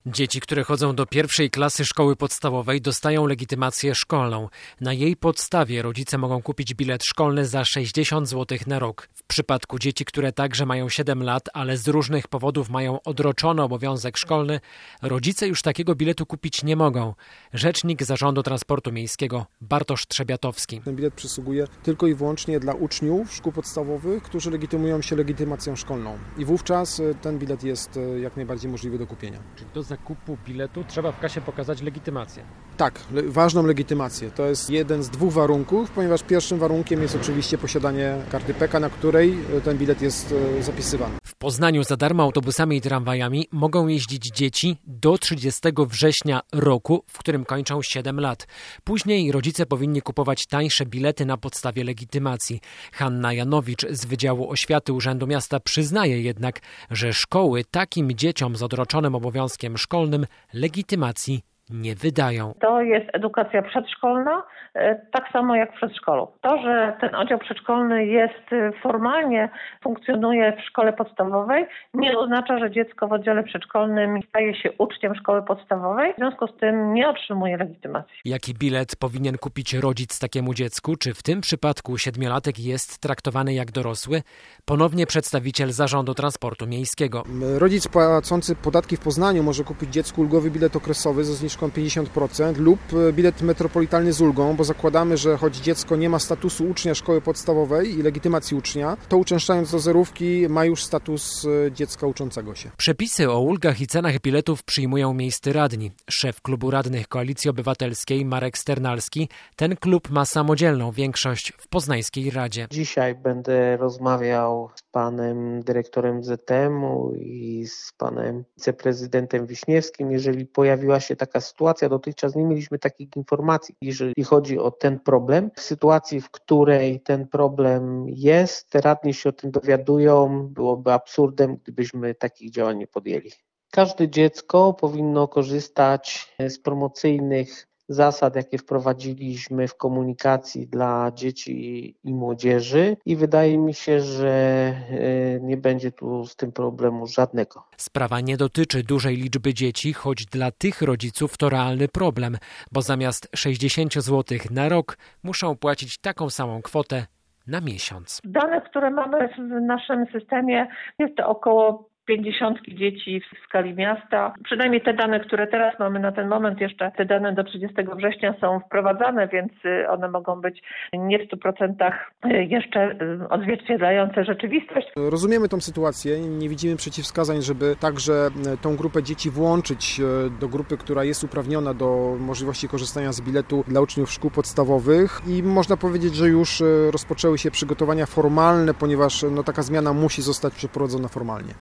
Dzieci, które chodzą do pierwszej klasy szkoły podstawowej, dostają legitymację szkolną. Na jej podstawie rodzice mogą kupić bilet szkolny za 60 zł na rok. W przypadku dzieci, które także mają 7 lat, ale z różnych powodów mają odroczony obowiązek szkolny, rodzice już takiego biletu kupić nie mogą. Rzecznik Zarządu Transportu Miejskiego Bartosz Trzebiatowski. Ten bilet przysługuje tylko i wyłącznie dla uczniów szkół podstawowych, którzy legitymują się legitymacją szkolną. I wówczas ten bilet jest jak najbardziej możliwy do kupienia. Czyli do zakupu biletu trzeba w kasie pokazać legitymację? Tak, ważną legitymację. To jest jeden z 2 warunków, ponieważ pierwszym warunkiem jest oczywiście posiadanie karty PEKa, na której ten bilet jest zapisywany. W Poznaniu za darmo autobusami i tramwajami mogą jeździć dzieci do 30 września roku, w którym kończą 7 lat. Później rodzice powinni kupować tańsze bilety na podstawie legitymacji. Hanna Janowicz z Wydziału Oświaty Urzędu Miasta przyznaje jednak, że szkoły takim dzieciom z odroczonym obowiązkiem szkolnym legitymacji nie wydają. To jest edukacja przedszkolna, tak samo jak w przedszkolu. To, że ten oddział przedszkolny formalnie funkcjonuje w szkole podstawowej, nie oznacza, że dziecko w oddziale przedszkolnym staje się uczniem szkoły podstawowej, w związku z tym nie otrzymuje legitymacji. Jaki bilet powinien kupić rodzic takiemu dziecku? Czy w tym przypadku 7-latek jest traktowany jak dorosły? Ponownie przedstawiciel Zarządu Transportu Miejskiego. Rodzic płacący podatki w Poznaniu może kupić dziecku ulgowy bilet okresowy ze zniżką 50% lub bilet metropolitalny z ulgą, bo zakładamy, że choć dziecko nie ma statusu ucznia szkoły podstawowej i legitymacji ucznia, to uczęszczając do zerówki ma już status dziecka uczącego się. Przepisy o ulgach i cenach biletów przyjmują miejscy radni. Szef klubu radnych Koalicji Obywatelskiej Marek Sternalski, ten klub ma samodzielną większość w poznańskiej radzie. Dzisiaj będę rozmawiał z panem dyrektorem ZTM-u i z panem wiceprezydentem Wiśniewskim, jeżeli pojawiła się taka sytuacja. Dotychczas nie mieliśmy takich informacji, jeżeli chodzi o ten problem. W sytuacji, w której ten problem jest, radni się o tym dowiadują, byłoby absurdem, gdybyśmy takich działań nie podjęli. Każde dziecko powinno korzystać z promocyjnych zasad, jakie wprowadziliśmy w komunikacji dla dzieci i młodzieży i wydaje mi się, że nie będzie tu z tym problemu żadnego. Sprawa nie dotyczy dużej liczby dzieci, choć dla tych rodziców to realny problem, bo zamiast 60 zł na rok muszą płacić taką samą kwotę na miesiąc. Dane, które mamy w naszym systemie, jest to około 50 dzieci w skali miasta. Przynajmniej te dane, które teraz mamy na ten moment, jeszcze te dane do 30 września są wprowadzane, więc one mogą być nie w 100% jeszcze odzwierciedlające rzeczywistość. Rozumiemy tą sytuację, nie widzimy przeciwwskazań, żeby także tą grupę dzieci włączyć do grupy, która jest uprawniona do możliwości korzystania z biletu dla uczniów szkół podstawowych i można powiedzieć, że już rozpoczęły się przygotowania formalne, ponieważ taka zmiana musi zostać przeprowadzona formalnie.